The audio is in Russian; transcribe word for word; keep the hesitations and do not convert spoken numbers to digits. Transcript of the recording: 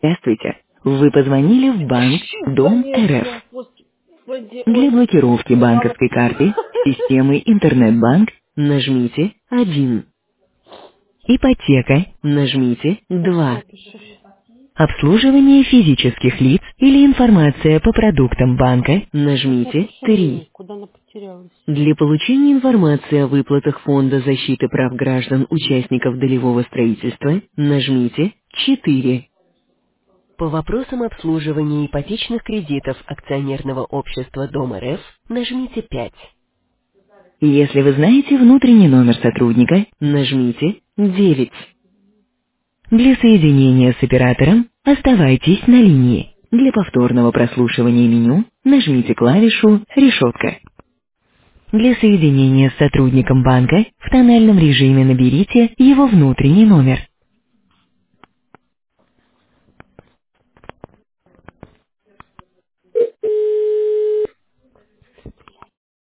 Здравствуйте. Вы позвонили в банк Дом РФ. Конечно, господи, Для ой, блокировки мало. банковской карты системы Интернет-банк нажмите один. Ипотека нажмите Так, два. все, пишу. Обслуживание физических лиц или информация по продуктам банка Сейчас нажмите напишу три. ей, куда она потерялась. Для получения информации о выплатах Фонда защиты прав граждан участников долевого строительства нажмите четыре. По вопросам обслуживания ипотечных кредитов акционерного общества Дом РФ нажмите пять. Если вы знаете внутренний номер сотрудника, нажмите девять. Для соединения с оператором оставайтесь на линии. Для повторного прослушивания меню нажмите клавишу «Решетка». Для соединения с сотрудником банка в тональном режиме наберите его внутренний номер.